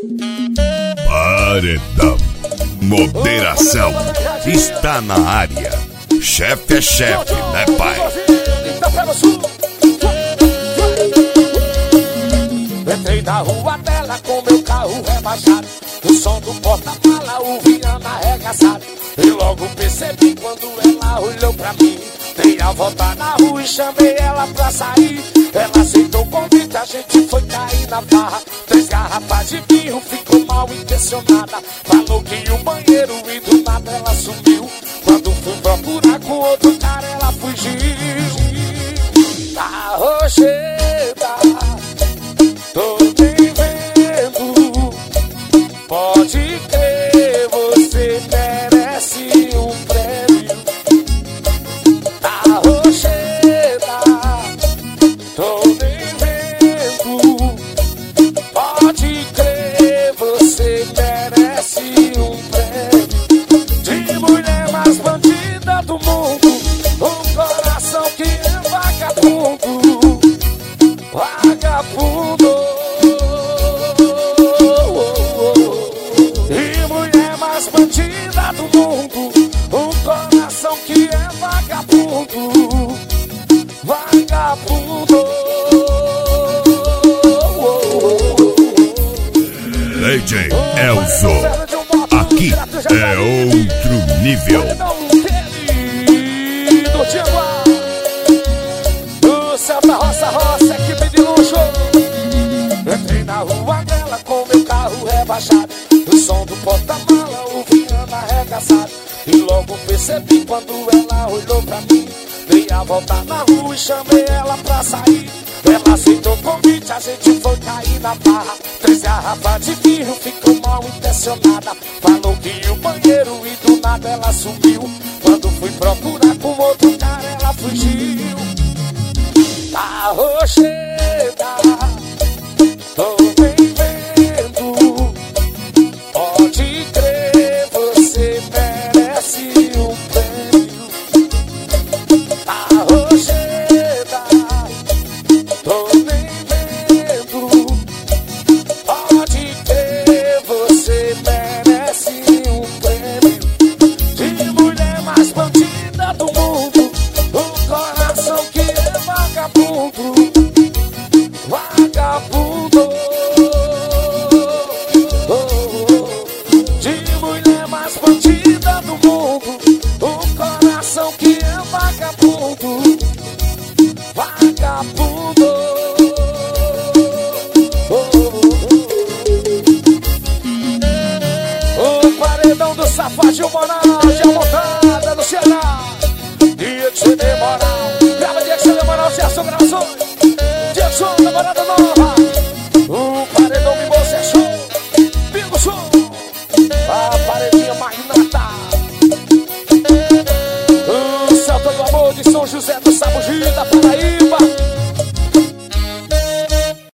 Paredão. Moderação está na área. Chefe é chefe, né, pai? Entrei na rua dela com meu carro rebaixado, o som do porta-mala, o Viana arregaçado. E logo percebi quando ela olhou pra mim. Dei a volta na rua e chamei ela pra sair. Ela aceitou o convite, a gente foi cair na farra. 3 garrafas de vinho, ficou mal intencionada. Falou que ia o banheiro e do nada ela sumiu. Quando fui procurar com outro cara, ela fugiu. Tá rocheda, tô bem vendo. Pode crer, você merece um prêmio. Tá rocheda, tô bem vendo. Pode crer, você merece um prêmio. De mulher mais bandida do mundo, um coração que é vagabundo. Vagabundo. E mulher mais bandida do mundo, um coração que é vagabundo. Vagabundo. DJ Elzo, aqui é outro nível. Do Tiaguá, do céu da roça, equipe de luxo. Entrei na rua dela com meu carro rebaixado, o som do porta-mala, o Viana arregaçado. E logo percebi quando ela olhou pra mim. Dei a volta na rua e chamei ela pra sair. Ela aceitou o convite, a gente foi cair na barra. 3 garrafas de vinho, ficou mal intencionada. Falou que ia o banheiro e do nada ela sumiu. Quando fui procurar com outro cara, ela fugiu. Tá rocheda, tô bem vendo. Pode crer, você merece um prêmio. Tá rocheda, tô bem vendo. Pode crer, você merece um prêmio. De mulher mais bandida do mundo, um coração que é vagabundo. Vagabundo. De mulher mais bandida do mundo, um coração que é vagabundo. Vagabundo. O paredão do Safadinho Moral, de Almontada do Ceará. Dia de CD Moral, grava dia de CD Moral, Gerson Gravações. Jackson, namorada nova. O paredão me moça é show. Pingo show. A paredinha magnata. O Celta do Amor de São José do Sabugi da Paraíba.